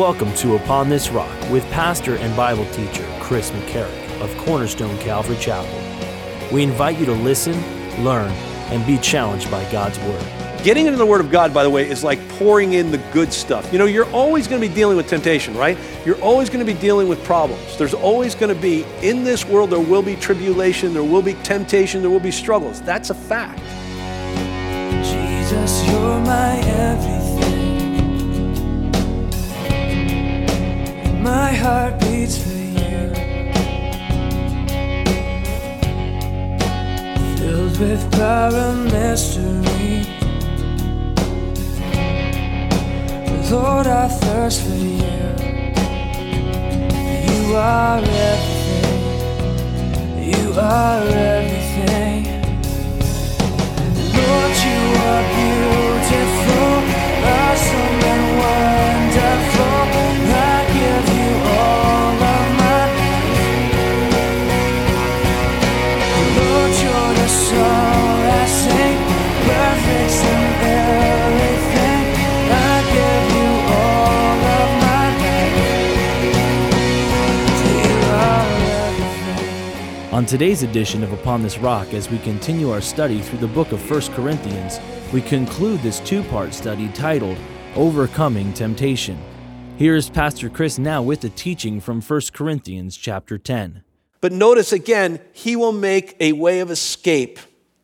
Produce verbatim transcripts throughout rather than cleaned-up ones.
Welcome to Upon This Rock with pastor and Bible teacher Chris McCarrick of Cornerstone Calvary Chapel. We invite you to listen, learn, and be challenged by God's Word. Getting into the Word of God, by the way, is like pouring in the good stuff. You know, you're always going to be dealing with temptation, right? You're always going to be dealing with problems. There's always going to be, in this world, there will be tribulation, there will be temptation, there will be struggles. That's a fact. Jesus, you're my everything. My heart beats for you. Filled with power and mystery. Lord, I thirst for you. You are everything. You are everything. Lord, you are beautiful, awesome and wonderful. I give you all of my. Lord, you're the song I sing, perfect in everything. I give you all of my. You are everything. On today's edition of Upon This Rock, as we continue our study through the book of First Corinthians, we conclude this two-part study titled Overcoming Temptation. Here is Pastor Chris now with the teaching from First Corinthians chapter ten. But notice again, he will make a way of escape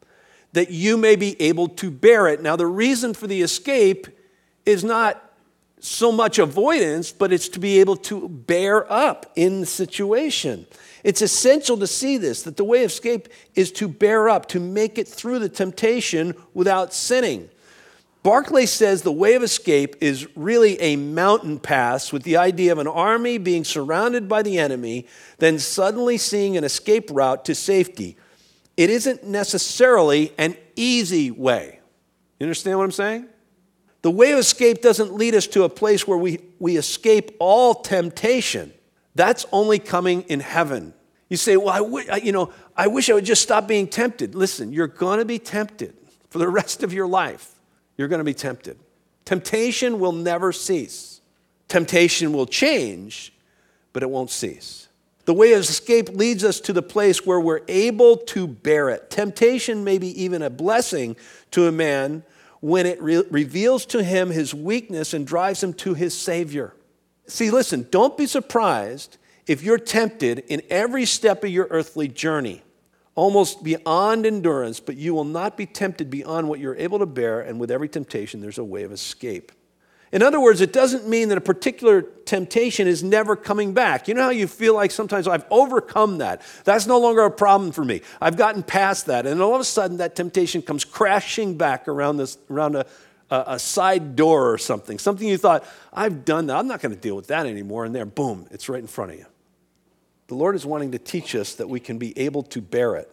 that you may be able to bear it. Now, the reason for the escape is not so much avoidance, but it's to be able to bear up in the situation. It's essential to see this, that the way of escape is to bear up, to make it through the temptation without sinning. Barclay says the way of escape is really a mountain pass with the idea of an army being surrounded by the enemy, then suddenly seeing an escape route to safety. It isn't necessarily an easy way. You understand what I'm saying? The way of escape doesn't lead us to a place where we, we escape all temptation. That's only coming in heaven. You say, well, I, w- I, you know, I wish I would just stop being tempted. Listen, you're going to be tempted for the rest of your life. You're going to be tempted. Temptation will never cease. Temptation will change, but it won't cease. The way of escape leads us to the place where we're able to bear it. Temptation may be even a blessing to a man when it re- reveals to him his weakness and drives him to his Savior. See, listen, don't be surprised if you're tempted in every step of your earthly journey, almost beyond endurance, but you will not be tempted beyond what you're able to bear, and with every temptation, there's a way of escape. In other words, it doesn't mean that a particular temptation is never coming back. You know how you feel like sometimes I've overcome that. That's no longer a problem for me. I've gotten past that, and all of a sudden that temptation comes crashing back around this, around a, a, a side door or something. Something you thought, I've done that. I'm not going to deal with that anymore, and there, boom, it's right in front of you. The Lord is wanting to teach us that we can be able to bear it.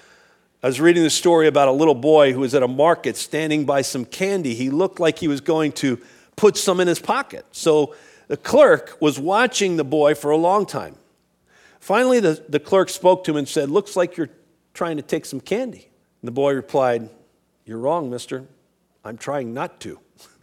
I was reading the story about a little boy who was at a market standing by some candy. He looked like he was going to put some in his pocket. So the clerk was watching the boy for a long time. Finally, the, the clerk spoke to him and said, looks like you're trying to take some candy. And the boy replied, you're wrong, mister. I'm trying not to.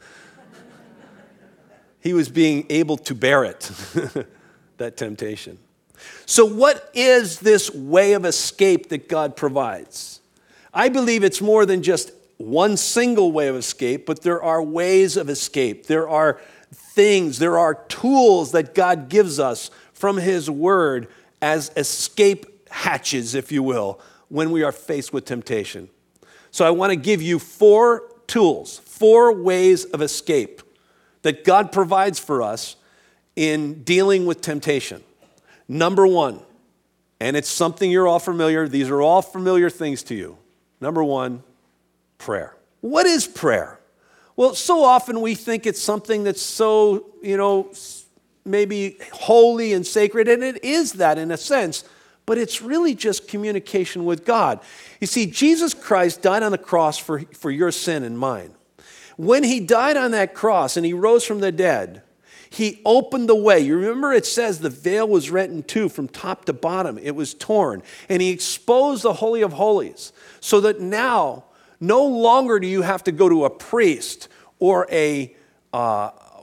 He was being able to bear it, that temptation. So what is this way of escape that God provides? I believe it's more than just one single way of escape, but there are ways of escape. There are things, there are tools that God gives us from His Word as escape hatches, if you will, when we are faced with temptation. So I want to give you four tools, four ways of escape that God provides for us in dealing with temptation. Number one, and it's something you're all familiar, these are all familiar things to you. Number one, prayer. What is prayer? Well, so often we think it's something that's so, you know, maybe holy and sacred, and it is that in a sense, but it's really just communication with God. You see, Jesus Christ died on the cross for, for your sin and mine. When He died on that cross and He rose from the dead, He opened the way. You remember it says the veil was rent in two from top to bottom. It was torn. And He exposed the Holy of Holies so that now no longer do you have to go to a priest or a uh,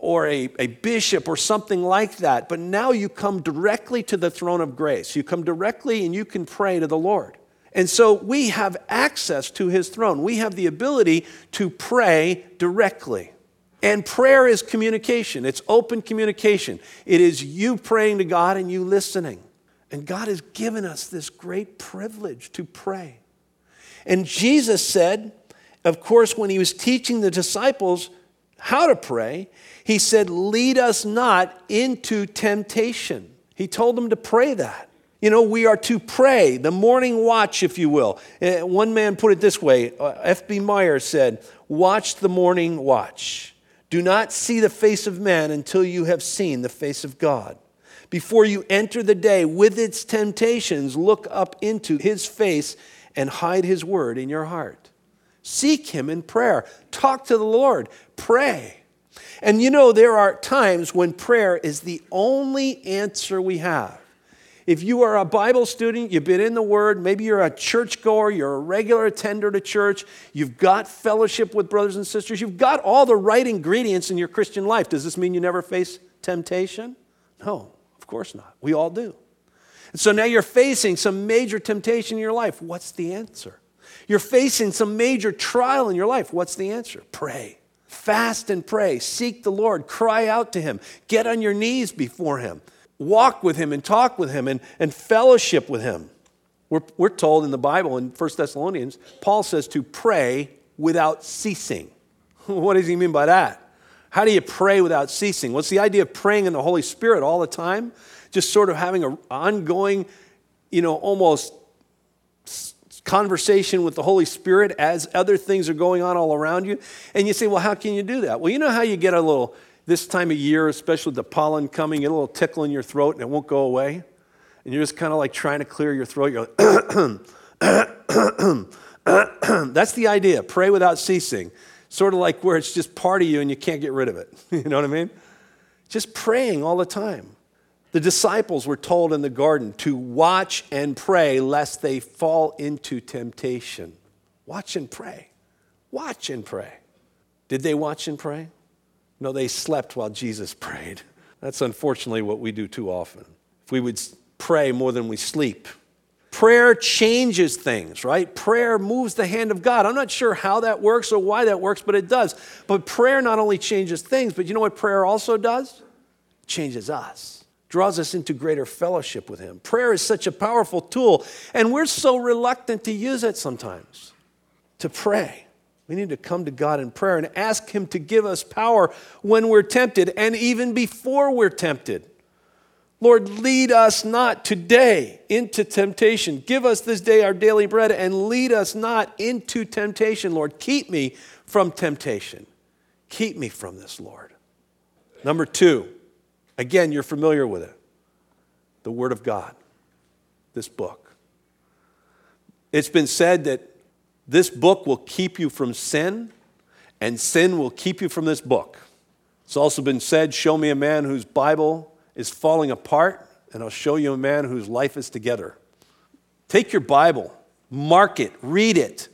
or a, a bishop or something like that. But now you come directly to the throne of grace. You come directly and you can pray to the Lord. And so we have access to his throne. We have the ability to pray directly. And prayer is communication. It's open communication. It is you praying to God and you listening. And God has given us this great privilege to pray. And Jesus said, of course, when he was teaching the disciples how to pray, he said, lead us not into temptation. He told them to pray that. You know, we are to pray, the morning watch, if you will. Uh, one man put it this way, uh, F B Meyer said, watch the morning watch. Do not see the face of man until you have seen the face of God. Before you enter the day with its temptations, look up into his face and hide his word in your heart. Seek him in prayer. Talk to the Lord. Pray. And you know, there are times when prayer is the only answer we have. If you are a Bible student, you've been in the Word, maybe you're a churchgoer, you're a regular attender to church, you've got fellowship with brothers and sisters, you've got all the right ingredients in your Christian life. Does this mean you never face temptation? No, of course not. We all do. And so now you're facing some major temptation in your life. What's the answer? You're facing some major trial in your life. What's the answer? Pray. Fast and pray. Seek the Lord. Cry out to him. Get on your knees before him. Walk with him and talk with him and, and fellowship with him. We're, we're told in the Bible in First Thessalonians, Paul says to pray without ceasing. What does he mean by that? How do you pray without ceasing? What's the idea of praying in the Holy Spirit all the time? Just sort of having an ongoing, you know, almost conversation with the Holy Spirit as other things are going on all around you. And you say, well, how can you do that? Well, you know how you get a little... This time of year, especially with the pollen coming, you get a little tickle in your throat and it won't go away. And you're just kind of like trying to clear your throat. You're like, that's the idea. Pray without ceasing. Sort of like where it's just part of you and you can't get rid of it. You know what I mean? Just praying all the time. The disciples were told in the garden to watch and pray lest they fall into temptation. Watch and pray. Watch and pray. Did they watch and pray? No, they slept while Jesus prayed. That's unfortunately what we do too often. If we would pray more than we sleep. Prayer changes things, right? Prayer moves the hand of God. I'm not sure how that works or why that works, but it does. But prayer not only changes things, but you know what prayer also does? It changes us. Draws us into greater fellowship with him. Prayer is such a powerful tool, and we're so reluctant to use it sometimes. To pray. We need to come to God in prayer and ask him to give us power when we're tempted and even before we're tempted. Lord, lead us not today into temptation. Give us this day our daily bread and lead us not into temptation, Lord. Keep me from temptation. Keep me from this, Lord. Number two, again, you're familiar with it. The Word of God, this book. It's been said that this book will keep you from sin, and sin will keep you from this book. It's also been said, show me a man whose Bible is falling apart, and I'll show you a man whose life is together. Take your Bible, mark it, read it.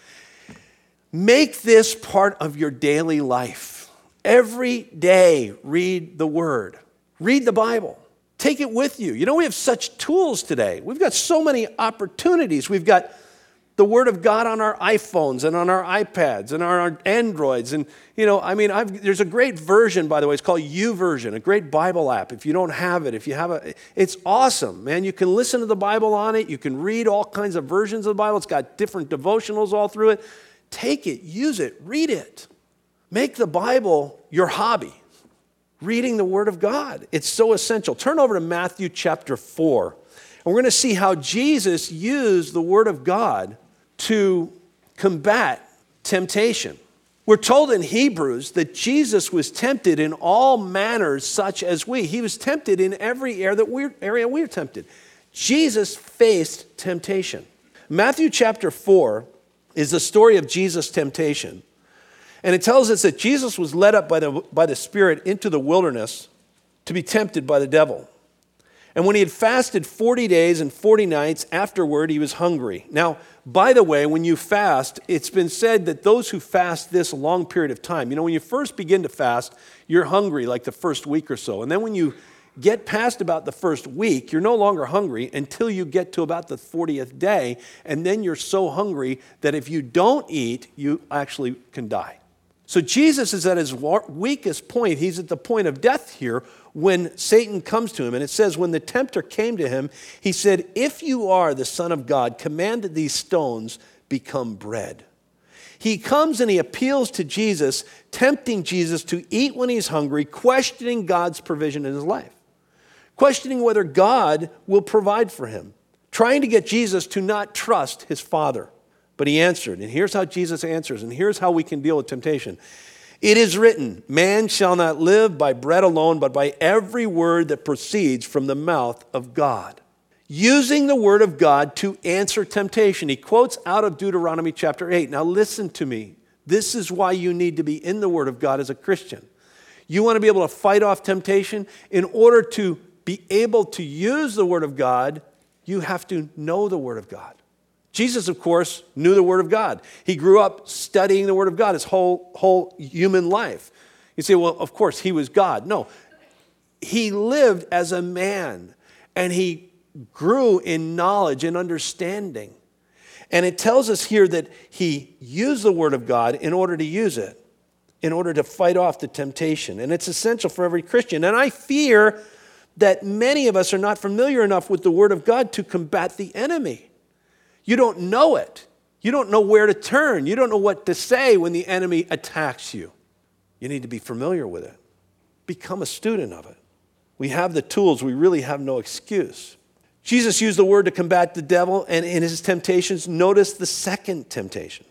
Make this part of your daily life. Every day, read the Word. Read the Bible. Take it with you. You know, we have such tools today. We've got so many opportunities. We've got the Word of God on our iPhones and on our iPads and on our Androids. And, you know, I mean, I've, there's a great version, by the way. It's called YouVersion, a great Bible app. If you don't have it, if you have a, it's awesome, man. You can listen to the Bible on it. You can read all kinds of versions of the Bible. It's got different devotionals all through it. Take it, use it, read it. Make the Bible your hobby. Reading the Word of God. It's so essential. Turn over to Matthew chapter four. And we're going to see how Jesus used the Word of God to combat temptation. We're told in Hebrews that Jesus was tempted in all manners such as we. He was tempted in every area that we're, area we're tempted. Jesus faced temptation. Matthew chapter four is the story of Jesus' temptation. And it tells us that Jesus was led up by the, by the Spirit into the wilderness to be tempted by the devil. And when he had fasted forty days and forty nights, afterward he was hungry. Now, by the way, when you fast, it's been said that those who fast this long period of time, you know, when you first begin to fast, you're hungry like the first week or so. And then when you get past about the first week, you're no longer hungry until you get to about the fortieth day. And then you're so hungry that if you don't eat, you actually can die. So Jesus is at his weakest point. He's at the point of death here when Satan comes to him. And it says, when the tempter came to him, he said, if you are the Son of God, command that these stones become bread. He comes and he appeals to Jesus, tempting Jesus to eat when he's hungry, questioning God's provision in his life, questioning whether God will provide for him, trying to get Jesus to not trust his Father. But he answered, and here's how Jesus answers, and here's how we can deal with temptation. It is written, man shall not live by bread alone, but by every word that proceeds from the mouth of God. Using the word of God to answer temptation. He quotes out of Deuteronomy chapter eight. Now listen to me. This is why you need to be in the word of God as a Christian. You want to be able to fight off temptation. In order to be able to use the word of God, you have to know the word of God. Jesus, of course, knew the Word of God. He grew up studying the Word of God his whole, whole human life. You say, well, of course, he was God. No, he lived as a man, and he grew in knowledge and understanding. And it tells us here that he used the Word of God in order to use it, in order to fight off the temptation. And it's essential for every Christian. And I fear that many of us are not familiar enough with the Word of God to combat the enemy. You don't know it. You don't know where to turn. You don't know what to say when the enemy attacks you. You need to be familiar with it. Become a student of it. We have the tools. We really have no excuse. Jesus used the word to combat the devil, and in his temptations, notice the second temptation.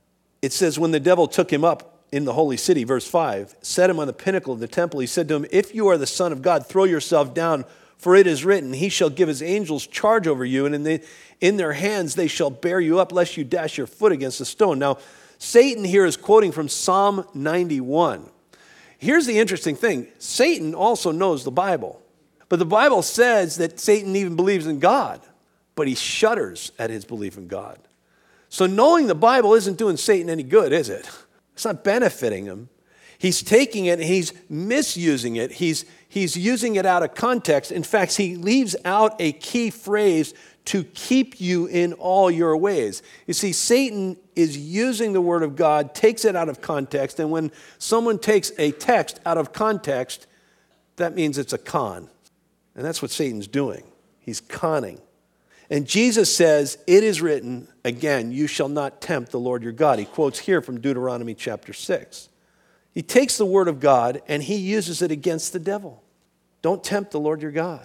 It says, when the devil took him up in the holy city, verse five, set him on the pinnacle of the temple, he said to him, if you are the Son of God, throw yourself down, for it is written, he shall give his angels charge over you, and in, the, in their hands they shall bear you up, lest you dash your foot against a stone. Now, Satan here is quoting from Psalm ninety-one. Here's the interesting thing. Satan also knows the Bible. But the Bible says that Satan even believes in God, but he shudders at his belief in God. So knowing the Bible isn't doing Satan any good, is it? It's not benefiting him. He's taking it and he's misusing it. He's, he's using it out of context. In fact, he leaves out a key phrase, to keep you in all your ways. You see, Satan is using the word of God, takes it out of context, and when someone takes a text out of context, that means it's a con. And that's what Satan's doing. He's conning. And Jesus says, it is written, again, you shall not tempt the Lord your God. He quotes here from Deuteronomy chapter six. He takes the word of God and he uses it against the devil. Don't tempt the Lord your God.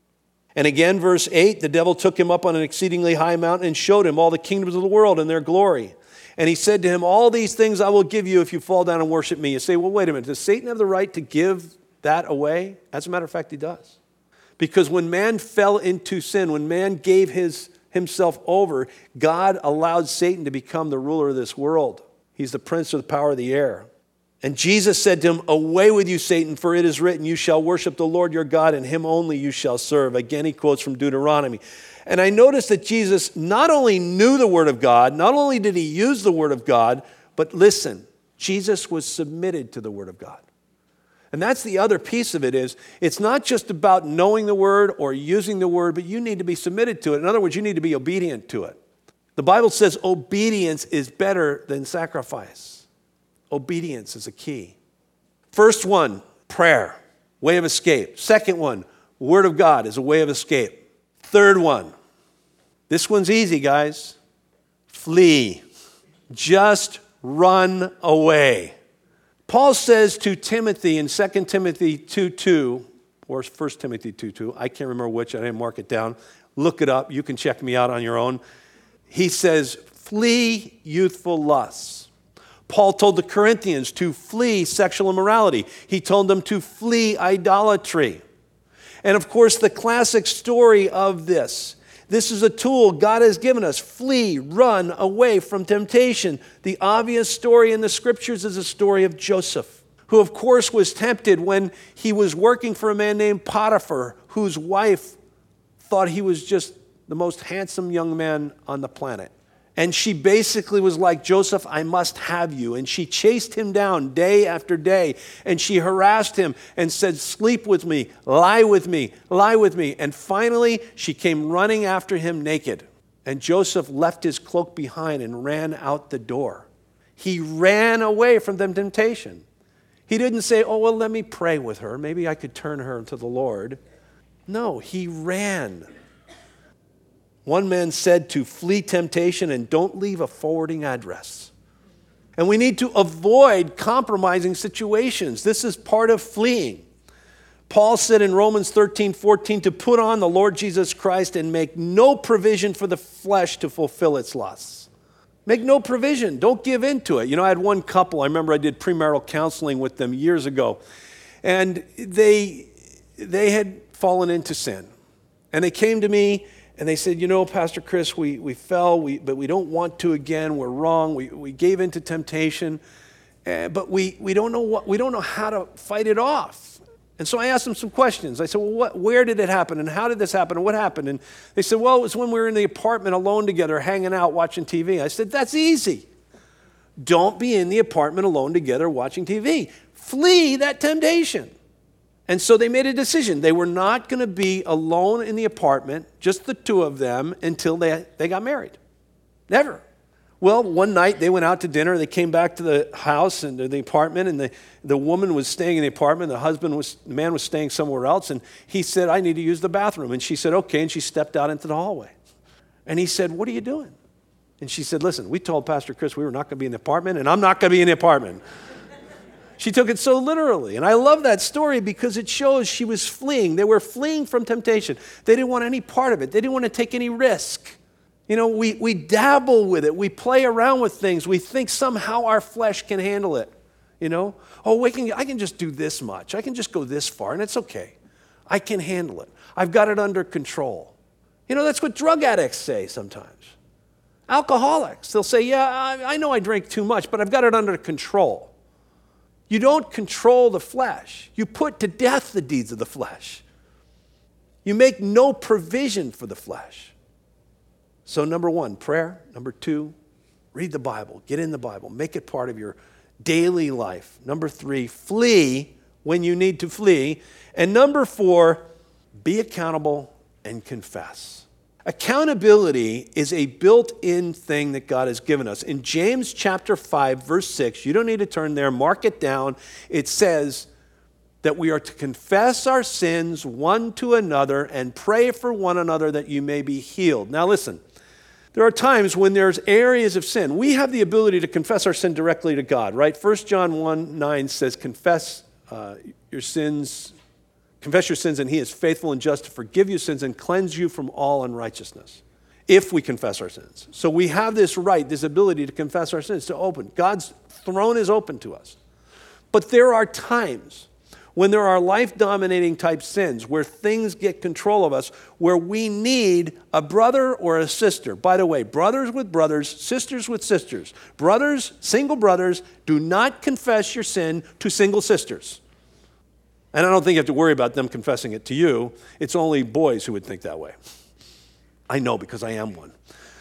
And again, verse eight, the devil took him up on an exceedingly high mountain and showed him all the kingdoms of the world and their glory. And he said to him, all these things I will give you if you fall down and worship me. You say, well, wait a minute, does Satan have the right to give that away? As a matter of fact, he does. Because when man fell into sin, when man gave his, himself over, God allowed Satan to become the ruler of this world. He's the prince of the power of the air. And Jesus said to him, away with you, Satan, for it is written, you shall worship the Lord your God, and him only you shall serve. Again, he quotes from Deuteronomy. And I noticed that Jesus not only knew the word of God, not only did he use the word of God, but listen, Jesus was submitted to the word of God. And that's the other piece of it is, it's not just about knowing the word or using the word, but you need to be submitted to it. In other words, you need to be obedient to it. The Bible says obedience is better than sacrifice. Obedience is a key. First one, prayer, way of escape. Second one, word of God is a way of escape. Third one, this one's easy, guys. Flee. Just run away. Paul says to Timothy in Second Timothy two two, or First Timothy two two, I can't remember which, I didn't mark it down. Look it up. You can check me out on your own. He says, flee youthful lusts. Paul told the Corinthians to flee sexual immorality. He told them to flee idolatry. And of course, the classic story of this, this is a tool God has given us. Flee, run away from temptation. The obvious story in the scriptures is the story of Joseph, who of course was tempted when he was working for a man named Potiphar, whose wife thought he was just the most handsome young man on the planet. And she basically was like, Joseph, I must have you. And she chased him down day after day. And she harassed him and said, sleep with me, lie with me, lie with me. And finally, she came running after him naked. And Joseph left his cloak behind and ran out the door. He ran away from the temptation. He didn't say, oh, well, let me pray with her. Maybe I could turn her to the Lord. No, he ran. One man said to flee temptation and don't leave a forwarding address. And we need to avoid compromising situations. This is part of fleeing. Paul said in Romans thirteen fourteen to put on the Lord Jesus Christ and make no provision for the flesh to fulfill its lusts. Make no provision. Don't give in to it. You know, I had one couple, I remember I did premarital counseling with them years ago, and they, they had fallen into sin. And they came to me and they said, you know, Pastor Chris, we, we fell, we, but we don't want to again. We're wrong. We, we gave into temptation, uh, but we, we, don't know what, we don't know how to fight it off. And so I asked them some questions. I said, well, what, where did it happen? And how did this happen? And what happened? And they said, well, it was when we were in the apartment alone together, hanging out, watching T V. I said, that's easy. Don't be in the apartment alone together watching T V. Flee that temptation. And so they made a decision. They were not going to be alone in the apartment, just the two of them, until they, they got married. Never. Well, one night they went out to dinner. They came back to the house and to the apartment, and the, the woman was staying in the apartment. The husband was, the man was staying somewhere else, and he said, I need to use the bathroom. And she said, okay, and she stepped out into the hallway. And he said, what are you doing? And she said, listen, we told Pastor Chris we were not going to be in the apartment, and I'm not going to be in the apartment. She took it so literally. And I love that story because it shows she was fleeing. They were fleeing from temptation. They didn't want any part of it. They didn't want to take any risk. You know, we, we dabble with it. We play around with things. We think somehow our flesh can handle it. You know, oh, we can, I can just do this much. I can just go this far, and it's okay. I can handle it. I've got it under control. You know, that's what drug addicts say sometimes. Alcoholics, they'll say, yeah, I, I know I drink too much, but I've got it under control. You don't control the flesh. You put to death the deeds of the flesh. You make no provision for the flesh. So number one, prayer. Number two, read the Bible. Get in the Bible. Make it part of your daily life. Number three, flee when you need to flee. And number four, be accountable and confess. Accountability is a built-in thing that God has given us. In James chapter five, verse six, you don't need to turn there, mark it down. It says that we are to confess our sins one to another and pray for one another that you may be healed. Now listen, there are times when there's areas of sin. We have the ability to confess our sin directly to God, right? First John one nine says, confess uh, your sins Confess your sins, and he is faithful and just to forgive you sins and cleanse you from all unrighteousness, if we confess our sins. So we have this right, this ability to confess our sins, to open. God's throne is open to us. But there are times when there are life-dominating type sins, where things get control of us, where we need a brother or a sister. By the way, brothers with brothers, sisters with sisters. Brothers, single brothers, do not confess your sin to single sisters. And I don't think you have to worry about them confessing it to you. It's only boys who would think that way. I know because I am one.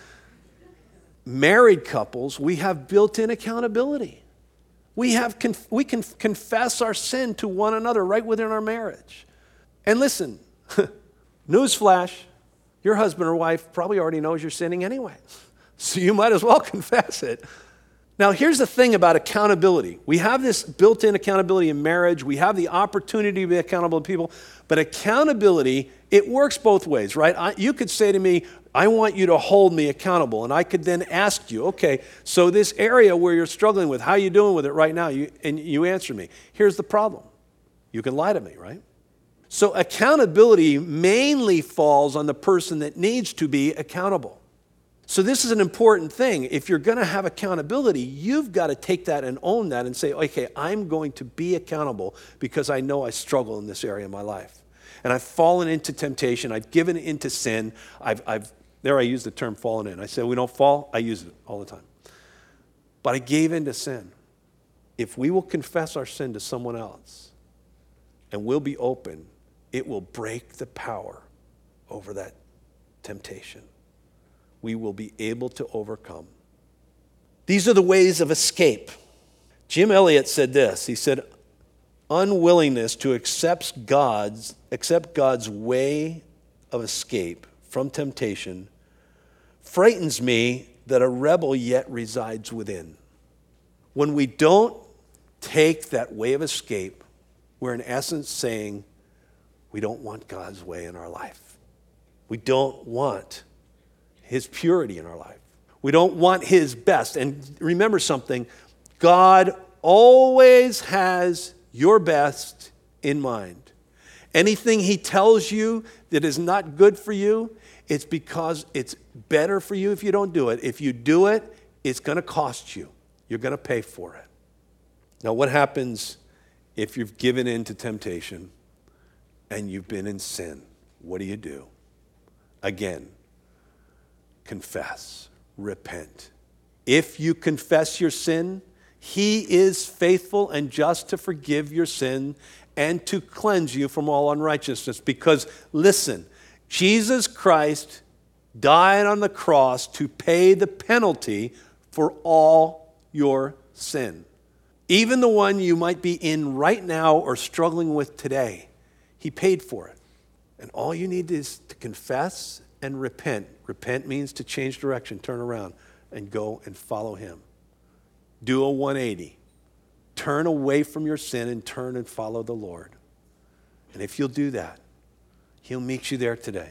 Married couples, we have built-in accountability. We, have conf- we can confess our sin to one another right within our marriage. And listen, newsflash, your husband or wife probably already knows you're sinning anyway. So you might as well confess it. Now, here's the thing about accountability. We have this built-in accountability in marriage. We have the opportunity to be accountable to people. But accountability, it works both ways, right? I, you could say to me, I want you to hold me accountable. And I could then ask you, okay, so this area where you're struggling with, how are you doing with it right now? You, and you answer me. Here's the problem. You can lie to me, right? So accountability mainly falls on the person that needs to be accountable. So this is an important thing. If you're going to have accountability, you've got to take that and own that and say, okay, I'm going to be accountable because I know I struggle in this area of my life. And I've fallen into temptation. I've given into sin. I've, I've there I use the term fallen in. I say we don't fall. I use it all the time. But I gave into sin. If we will confess our sin to someone else and we'll be open, it will break the power over that temptation. We will be able to overcome. These are the ways of escape. Jim Elliot said this. He said, unwillingness to accept God's, accept God's way of escape from temptation frightens me that a rebel yet resides within. When we don't take that way of escape, we're in essence saying we don't want God's way in our life. We don't want His purity in our life. We don't want His best. And remember something, God always has your best in mind. Anything He tells you that is not good for you, it's because it's better for you if you don't do it. If you do it, it's going to cost you. You're going to pay for it. Now, what happens if you've given in to temptation and you've been in sin? What do you do? Again, confess, repent. If you confess your sin, He is faithful and just to forgive your sin and to cleanse you from all unrighteousness. Because, listen, Jesus Christ died on the cross to pay the penalty for all your sin. Even the one you might be in right now or struggling with today, He paid for it. And all you need is to confess and repent. Repent means to change direction, turn around, and go and follow Him. Do a one eighty. Turn away from your sin and turn and follow the Lord. And if you'll do that, He'll meet you there today.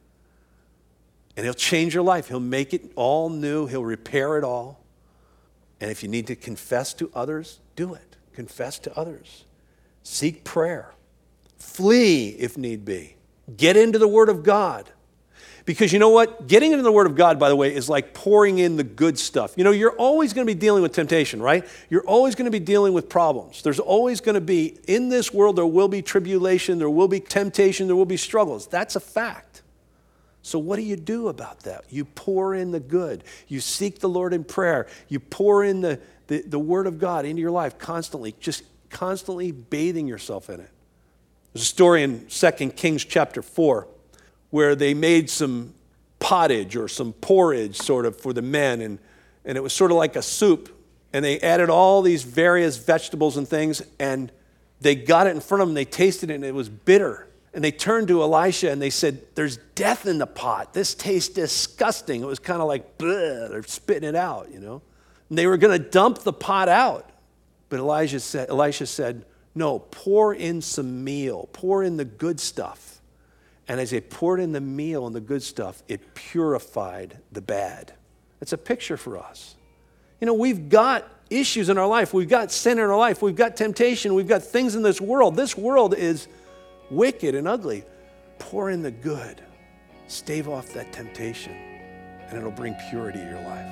And He'll change your life. He'll make it all new. He'll repair it all. And if you need to confess to others, do it. Confess to others. Seek prayer. Flee if need be. Get into the Word of God. Because you know what? Getting into the Word of God, by the way, is like pouring in the good stuff. You know, you're always going to be dealing with temptation, right? You're always going to be dealing with problems. There's always going to be, in this world, there will be tribulation, there will be temptation, there will be struggles. That's a fact. So what do you do about that? You pour in the good. You seek the Lord in prayer. You pour in the, the, the Word of God into your life constantly, just constantly bathing yourself in it. There's a story in Second Kings chapter four where they made some pottage or some porridge sort of for the men, and, and it was sort of like a soup, and they added all these various vegetables and things, and they got it in front of them, they tasted it, and it was bitter. And they turned to Elisha and they said, there's death in the pot. This tastes disgusting. It was kind of like, bleh, they're spitting it out, you know. And they were going to dump the pot out. But Elijah said, Elisha said, no, pour in some meal. Pour in the good stuff. And as they poured in the meal and the good stuff, it purified the bad. It's a picture for us. You know, we've got issues in our life. We've got sin in our life. We've got temptation. We've got things in this world. This world is wicked and ugly. Pour in the good. Stave off that temptation, and it'll bring purity to your life.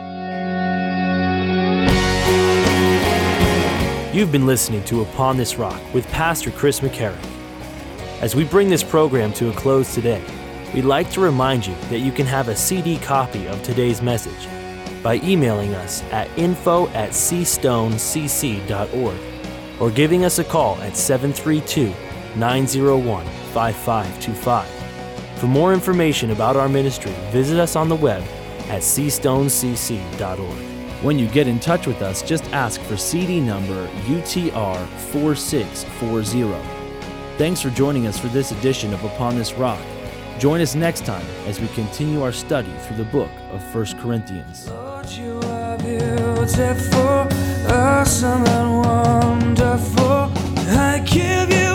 You've been listening to Upon This Rock with Pastor Chris McCarrick. As we bring this program to a close today, we'd like to remind you that you can have a C D copy of today's message by emailing us at info at c stone c c dot org or giving us a call at seven three two, nine zero one, five five two five. For more information about our ministry, visit us on the web at c stone c c dot org. When you get in touch with us, just ask for C D number U T R four six four zero. Thanks for joining us for this edition of Upon This Rock. Join us next time as we continue our study through the book of First Corinthians. Lord, you are beautiful, awesome and wonderful. I give you